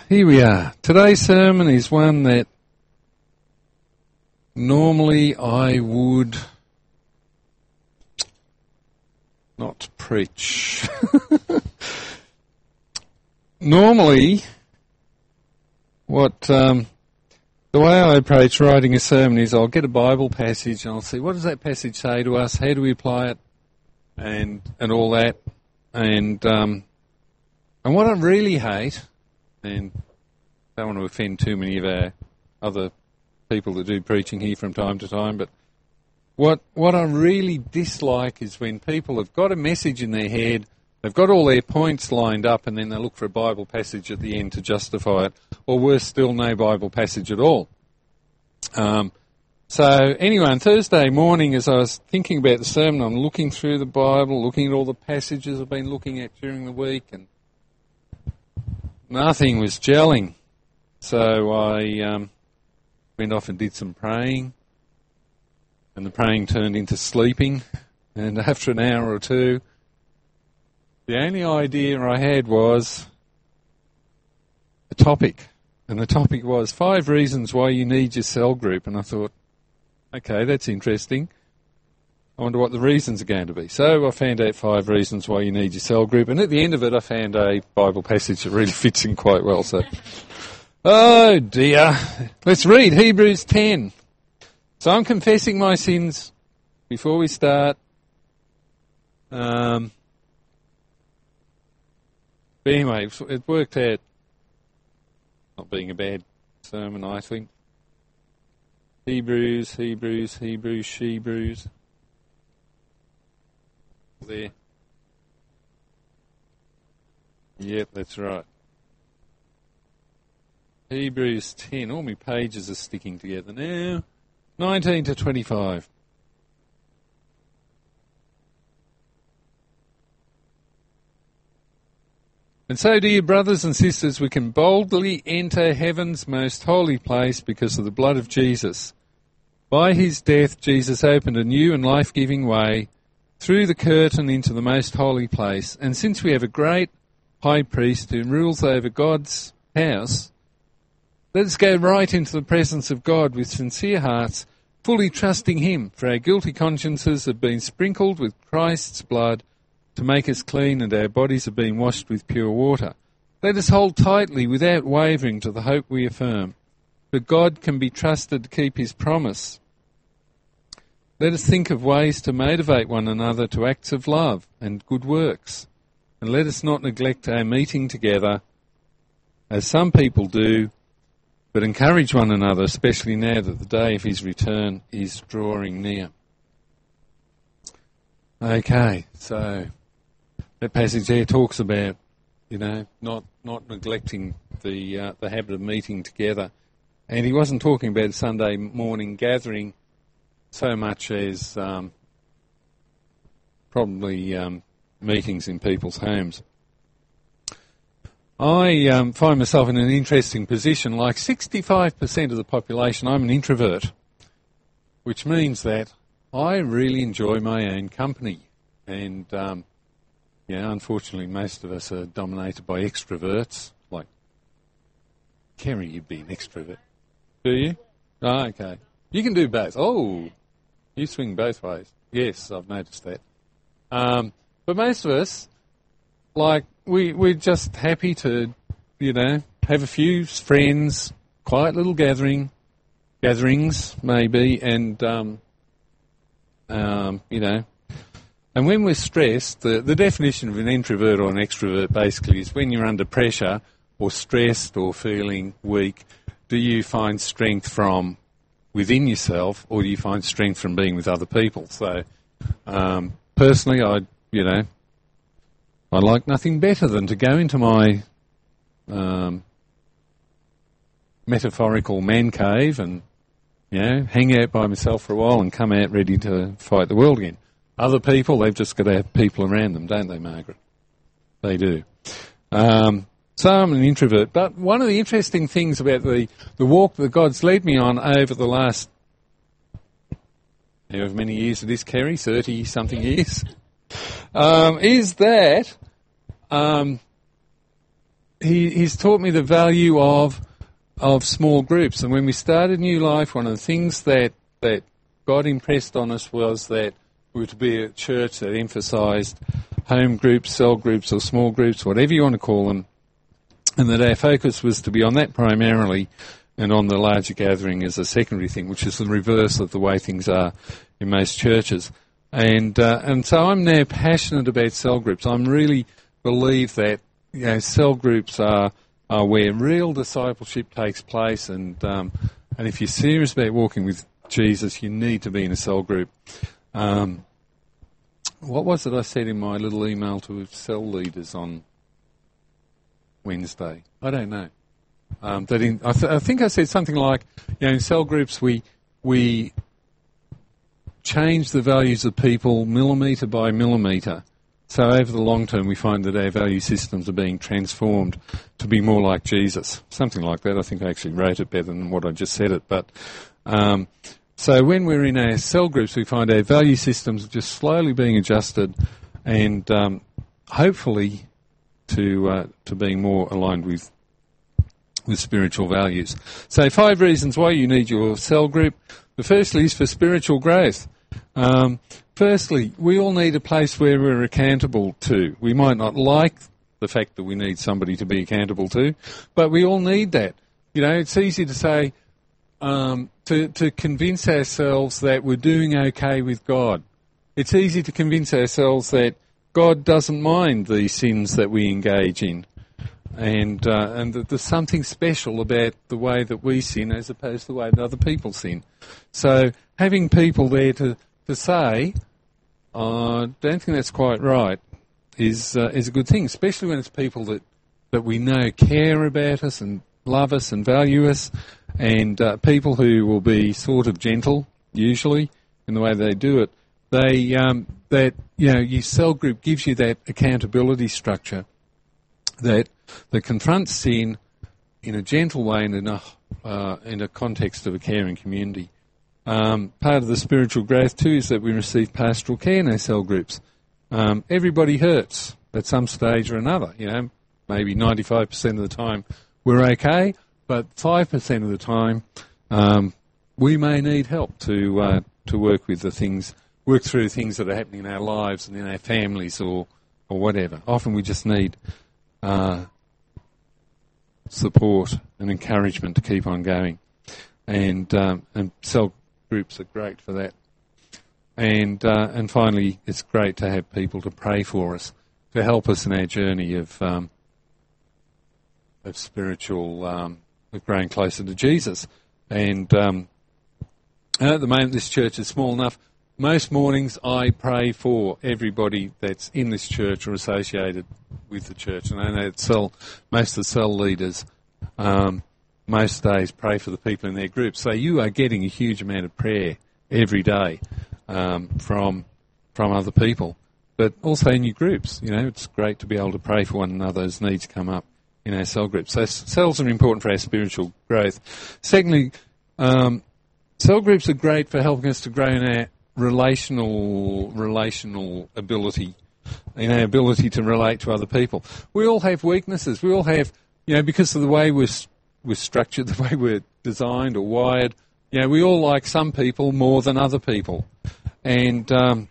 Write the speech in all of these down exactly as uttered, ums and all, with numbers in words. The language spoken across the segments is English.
here we are. Today's sermon is one that normally I would not preach. Normally, what um, the way I approach writing a sermon is I'll get a Bible passage and I'll see what does that passage say to us, how do we apply it, and and all that, and um, and what I really hate, and I don't want to offend too many of our other people that do preaching here from time to time, but what what I really dislike is when people have got a message in their head, they've got all their points lined up, and then they look for a Bible passage at the end to justify it, or worse still, no Bible passage at all. Um, so anyway, on Thursday morning, as I was thinking about the sermon, I'm looking through the Bible, looking at all the passages I've been looking at during the week, and nothing was gelling. So I um, went off and did some praying, and the praying turned into sleeping, and after an hour or two, the only idea I had was a topic, and the topic was five reasons why you need your cell group, and I thought, okay, that's interesting. I wonder what the reasons are going to be. So I found out five reasons why you need your cell group, and at the end of it I found a Bible passage that really fits in quite well. So, oh dear. Let's read Hebrews ten. So I'm confessing my sins before we start. Um... But anyway, it worked out not being a bad sermon, I think. Hebrews, Hebrews, Hebrews, Shebrews. There. Yep, that's right. Hebrews ten. All my pages are sticking together now. nineteen to twenty-five. And so, dear brothers and sisters, we can boldly enter heaven's most holy place because of the blood of Jesus. By his death, Jesus opened a new and life-giving way through the curtain into the most holy place. And since we have a great high priest who rules over God's house, let us go right into the presence of God with sincere hearts, fully trusting him, for our guilty consciences have been sprinkled with Christ's blood to make us clean, and our bodies have been washed with pure water. Let us hold tightly without wavering to the hope we affirm, for God can be trusted to keep his promise. Let us think of ways to motivate one another to acts of love and good works, and let us not neglect our meeting together, as some people do, but encourage one another, especially now that the day of his return is drawing near. Okay, so that passage there talks about, you know, not not neglecting the uh, the habit of meeting together, and he wasn't talking about a Sunday morning gathering so much as um, probably um, meetings in people's homes. I um, find myself in an interesting position. Like sixty-five percent of the population, I'm an introvert, which means that I really enjoy my own company, and um, Yeah, unfortunately, most of us are dominated by extroverts. Like, Kerry, you'd be an extrovert. Do you? Oh, okay. You can do both. Oh, you swing both ways. Yes, I've noticed that. Um, but most of us, like, we, we're just happy to, you know, have a few friends, quiet little gathering, gatherings, maybe, and, um, um, you know, and when we're stressed, the, the definition of an introvert or an extrovert basically is when you're under pressure or stressed or feeling weak, do you find strength from within yourself or do you find strength from being with other people? So um, personally, I, you know, I like nothing better than to go into my um, metaphorical man cave and, you know, hang out by myself for a while and come out ready to fight the world again. Other people, they've just got to have people around them, don't they, Margaret? They do. Um, so I'm an introvert. But one of the interesting things about the, the walk that God's led me on over the last, however many years it is, Kerry, thirty-something years, um, is that um, he, he's taught me the value of of small groups. And when we started New Life, one of the things that, that God impressed on us was that we were to be a church that emphasised home groups, cell groups or small groups, whatever you want to call them, and that our focus was to be on that primarily and on the larger gathering as a secondary thing, which is the reverse of the way things are in most churches. And uh, and so I'm now passionate about cell groups. I really believe that, you know, cell groups are are where real discipleship takes place, and um, and if you're serious about walking with Jesus, you need to be in a cell group. Um, what was it I said in my little email to cell leaders on Wednesday? I don't know. Um, that in, I, th- I think I said something like, you know, in cell groups we we change the values of people millimetre by millimetre. So over the long term, we find that our value systems are being transformed to be more like Jesus. Something like that. I think I actually wrote it better than what I just said it. But um, so when we're in our cell groups, we find our value systems are just slowly being adjusted, and um, hopefully to uh, to being more aligned with with spiritual values. So five reasons why you need your cell group. The firstly is for spiritual growth. Um, firstly, we all need a place where we're accountable to. We might not like the fact that we need somebody to be accountable to, but we all need that. You know, it's easy to say, um, to, to convince ourselves that we're doing okay with God. It's easy to convince ourselves that God doesn't mind the sins that we engage in, and uh, and that there's something special about the way that we sin as opposed to the way that other people sin. So having people there to, to say, I uh, don't think that's quite right, is uh, is a good thing, especially when it's people that, that we know care about us and love us and value us, and uh, people who will be sort of gentle, usually, in the way they do it. They um, that you know, your cell group gives you that accountability structure that that confronts sin in a gentle way and in a uh, in a context of a caring community. Um, part of the spiritual growth too is that we receive pastoral care in our cell groups. Um, everybody hurts at some stage or another. You know, maybe ninety-five percent of the time we're okay, but five percent of the time um, we may need help to uh, to work with the things, work through things that are happening in our lives and in our families or or whatever. Often we just need uh, support and encouragement to keep on going, and um, and cell groups are great for that. And uh, and finally, it's great to have people to pray for us, to help us in our journey of um, of spiritual, um, of growing closer to Jesus. And um, at the moment, this church is small enough. Most mornings, I pray for everybody that's in this church or associated with the church. And I know that cell, most of the cell leaders, um, most days pray for the people in their groups. So you are getting a huge amount of prayer every day um, from from other people, but also in your groups. You know, it's great to be able to pray for one another as needs come up in our cell groups. So cells are important for our spiritual growth. Secondly, um, cell groups are great for helping us to grow in our relational relational ability, in our ability to relate to other people. We all have weaknesses. We all have, you know, because of the way we're we're structured, the way we're designed or wired, you know, we all like some people more than other people. And um,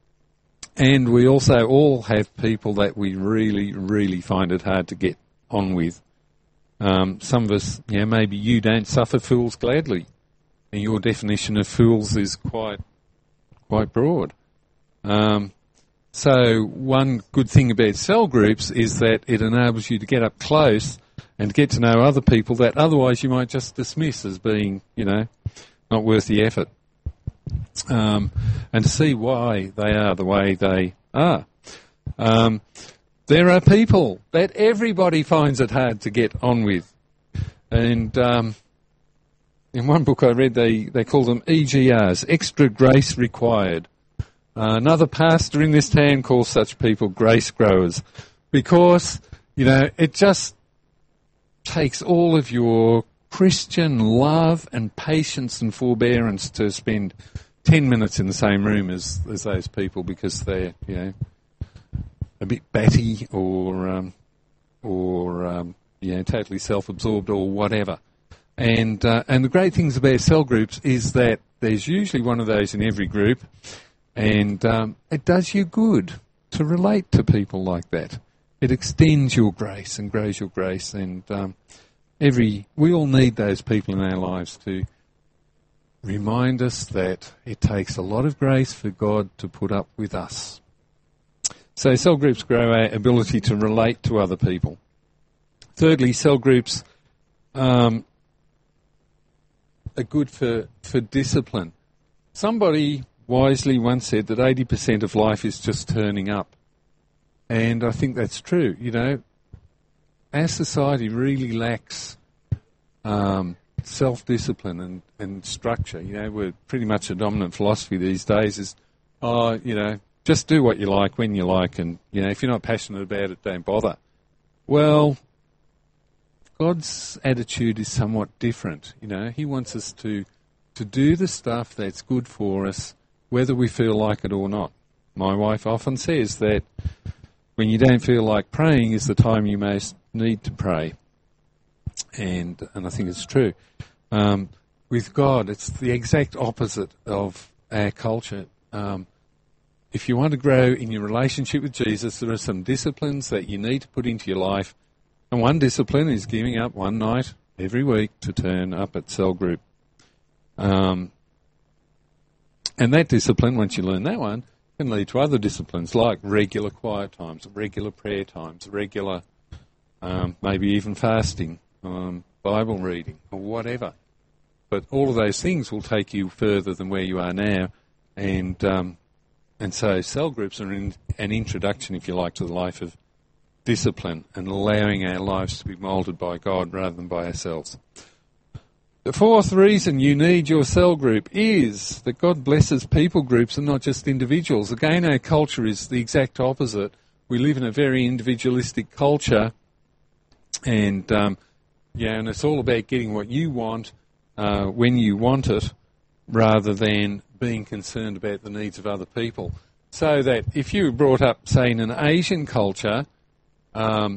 and we also all have people that we really, really find it hard to get on with. Um, some of us, you know, maybe you don't suffer fools gladly. And your definition of fools is quite quite broad. Um, so one good thing about cell groups is that it enables you to get up close and get to know other people that otherwise you might just dismiss as being, you know, not worth the effort. Um, and to see why they are the way they are. Um, there are people that everybody finds it hard to get on with. And um, in one book I read, they, they call them E G Rs, extra grace required. Uh, another pastor in this town calls such people grace growers, because, you know, it just takes all of your Christian love and patience and forbearance to spend ten minutes in the same room as, as those people, because they're, you know, a bit batty or um, or um, you know, totally self-absorbed or whatever. And uh, and the great things about cell groups is that there's usually one of those in every group, and um, it does you good to relate to people like that. It extends your grace and grows your grace, and um, every we all need those people in our lives to remind us that it takes a lot of grace for God to put up with us. So cell groups grow our ability to relate to other people. Thirdly, cell groups um, are good for, for discipline. Somebody wisely once said that eighty percent of life is just turning up. And I think that's true. You know, our society really lacks um, self-discipline and, and structure. You know, we're pretty much a dominant philosophy these days is, oh, you know, just do what you like when you like, and, you know, if you're not passionate about it, don't bother. Well, God's attitude is somewhat different. You know, he wants us to to do the stuff that's good for us, whether we feel like it or not. My wife often says that when you don't feel like praying is the time you most need to pray. And and I think it's true. Um, with God, it's the exact opposite of our culture. Um, if you want to grow in your relationship with Jesus, there are some disciplines that you need to put into your life. And one discipline is giving up one night every week to turn up at cell group. Um, and that discipline, once you learn that one, can lead to other disciplines like regular quiet times, regular prayer times, regular um, maybe even fasting, um, Bible reading, or whatever. But all of those things will take you further than where you are now. And um, and so cell groups are in, an introduction, if you like, to the life of discipline and allowing our lives to be moulded by God rather than by ourselves. The fourth reason you need your cell group is that God blesses people groups and not just individuals. Again, our culture is the exact opposite. We live in a very individualistic culture, and um, yeah, and it's all about getting what you want uh, when you want it, rather than being concerned about the needs of other people. So that if you were brought up, say, in an Asian culture, um,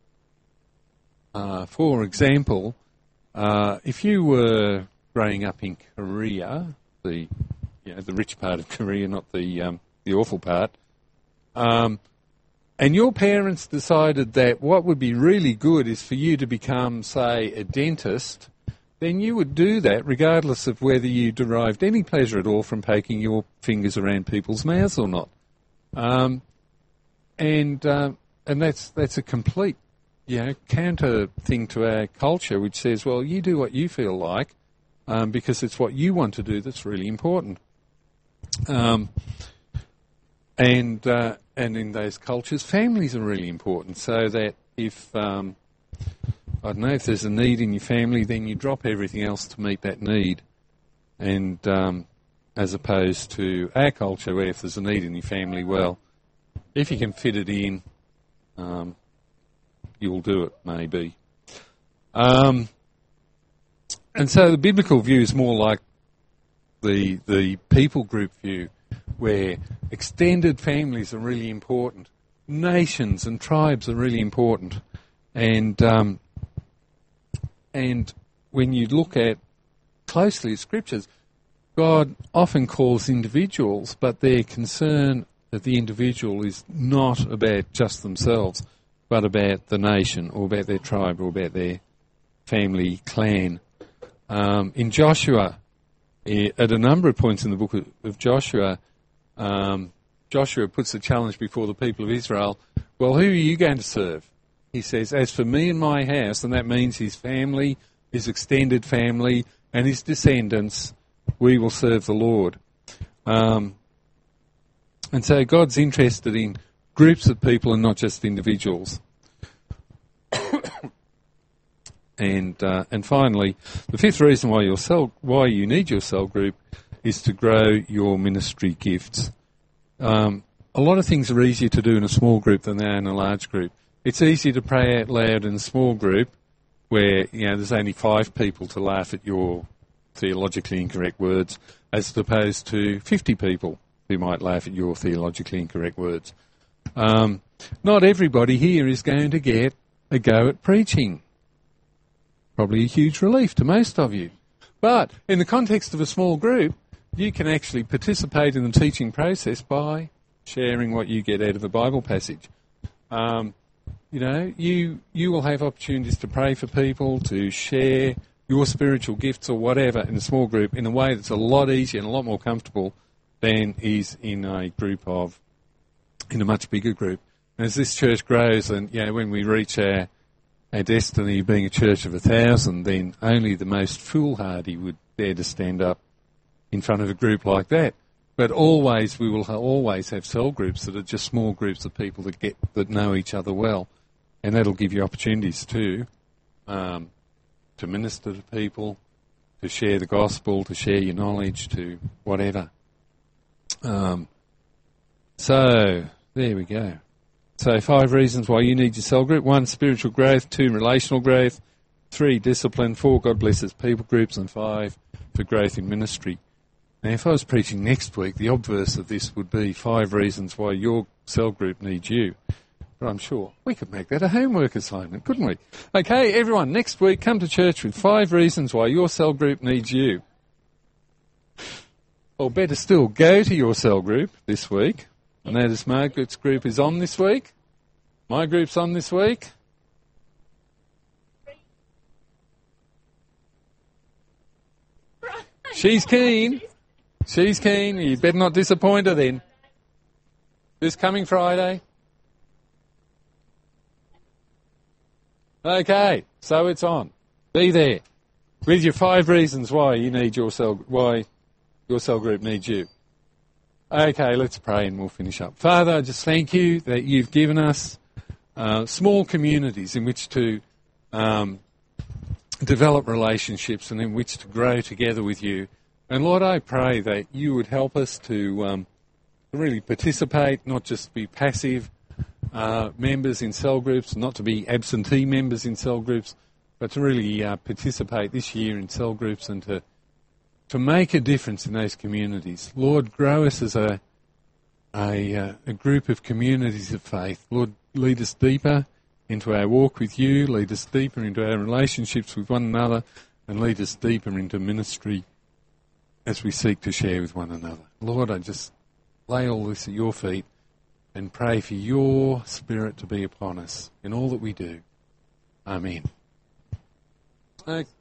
uh, for example, Uh, if you were growing up in Korea, the you know, the rich part of Korea, not the um, the awful part, um, and your parents decided that what would be really good is for you to become, say, a dentist, then you would do that regardless of whether you derived any pleasure at all from poking your fingers around people's mouths or not. Um, and uh, and that's that's a complete you know, counter thing to our culture, which says, well, you do what you feel like um, because it's what you want to do that's really important. Um, and uh, and in those cultures, families are really important, so that if, um, I don't know, if there's a need in your family, then you drop everything else to meet that need. And um, as opposed to our culture, where if there's a need in your family, well, if you can fit it in, um, you'll do it, maybe. Um, and so the biblical view is more like the the people group view, where extended families are really important, nations and tribes are really important, and um, and when you look at closely at scriptures, God often calls individuals, but their concern that the individual is not about just themselves, but about the nation, or about their tribe, or about their family clan. Um, in Joshua, at a number of points in the book of Joshua, um, Joshua puts the challenge before the people of Israel, well, who are you going to serve? He says, as for me and my house, and that means his family, his extended family, and his descendants, we will serve the Lord. Um, and so God's interested in groups of people and not just individuals. and uh, and finally, the fifth reason why your cell, why you need your cell group is to grow your ministry gifts. Um, a lot of things are easier to do in a small group than they are in a large group. It's easier to pray out loud in a small group where, you know, there's only five people to laugh at your theologically incorrect words, as opposed to fifty people who might laugh at your theologically incorrect words. Um, not everybody here is going to get a go at preaching. probably a huge relief to most of you. But in the context of a small group, you can actually participate in the teaching process by sharing what you get out of a Bible passage. Um, you know, you you will have opportunities to pray for people, to share your spiritual gifts or whatever in a small group in a way that's a lot easier and a lot more comfortable than is in a group of, in a much bigger group. And as this church grows and, you know, when we reach our, our destiny being a church of a thousand, then only the most foolhardy would dare to stand up in front of a group like that. But always, we will ha- always have cell groups that are just small groups of people that get that know each other well, and that'll give you opportunities too, um, to minister to people, to share the gospel, to share your knowledge, to whatever. Um, so there we go. So five reasons why you need your cell group: one, spiritual growth; two, relational growth; three, discipline; four, God blesses people groups; and five, for growth in ministry. Now, if I was preaching next week, the obverse of this would be five reasons why your cell group needs you. But I'm sure we could make that a homework assignment, couldn't we? Okay, everyone, next week, come to church with five reasons why your cell group needs you. Or better still, go to your cell group this week. I notice Margaret's group is on this week. My group's on this week. She's keen. She's keen. You better not disappoint her then. This coming Friday. Okay, so it's on. Be there with your five reasons why you need your cell, why your cell group needs you. Okay, let's pray and we'll finish up. Father, I just thank you that you've given us uh, small communities in which to um, develop relationships and in which to grow together with you. And Lord, I pray that you would help us to um, really participate, not just be passive uh, members in cell groups, not to be absentee members in cell groups, but to really uh, participate this year in cell groups and to to make a difference in those communities. Lord, grow us as a a, uh, a group of communities of faith. Lord, lead us deeper into our walk with you, lead us deeper into our relationships with one another, and lead us deeper into ministry as we seek to share with one another. Lord, I just lay all this at your feet and pray for your Spirit to be upon us in all that we do. Amen. Okay.